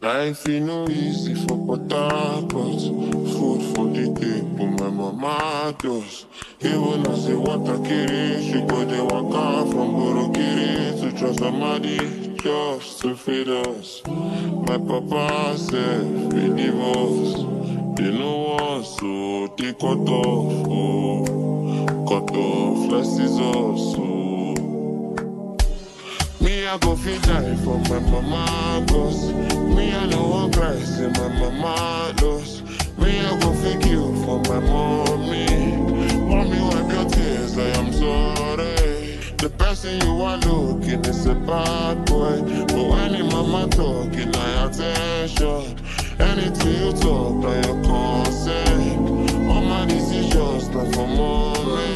Life ain't no easy for potatoes. Food for the table, my mama does. Even as they want to carry, she go they walk out from Borokiri to trust somebody just to feed us. My papa said, we divorce. They know what, so they cut off. Oh, cut off, less is us. Oh. Me, I go feel die for my mama, cause me, I know one Christ in my mama lost. Me, I go fake you for my mommy. Mommy, wipe your tears, I am sorry. The person you are looking is a bad boy. But when your mama talking, I attention. Anything you talk, now your consent. All my decisions, not for mommy.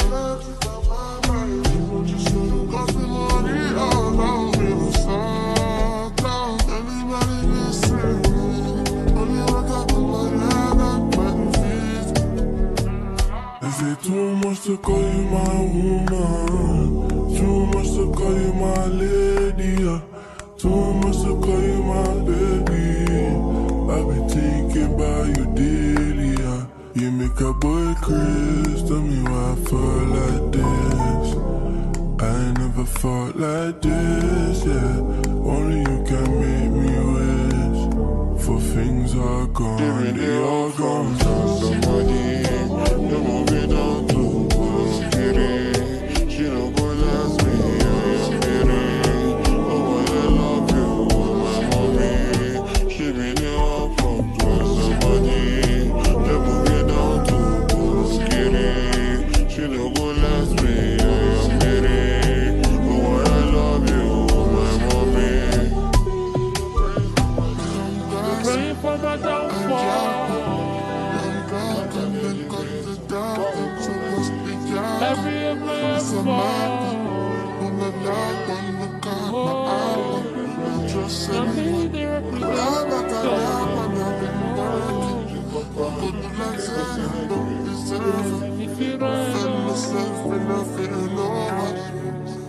Is it too much to call you my woman? Too much to call you my lady? Too much to call you my baby? I've been thinking about you daily. You make a boy crazy. Tell me why I feel like this. I never felt like this, yeah. Only you can make me wish. For things are gone, they all gone. Somebody, you move it down to Kiri. She don't go last me, I'm Kiri. Oh, I love you, my mommy. She be the one from somebody. You move it down to Kiri. She don't go last me, I'm Kiri. Oh, I love you, my mommy. Praying for my downfall. Every If you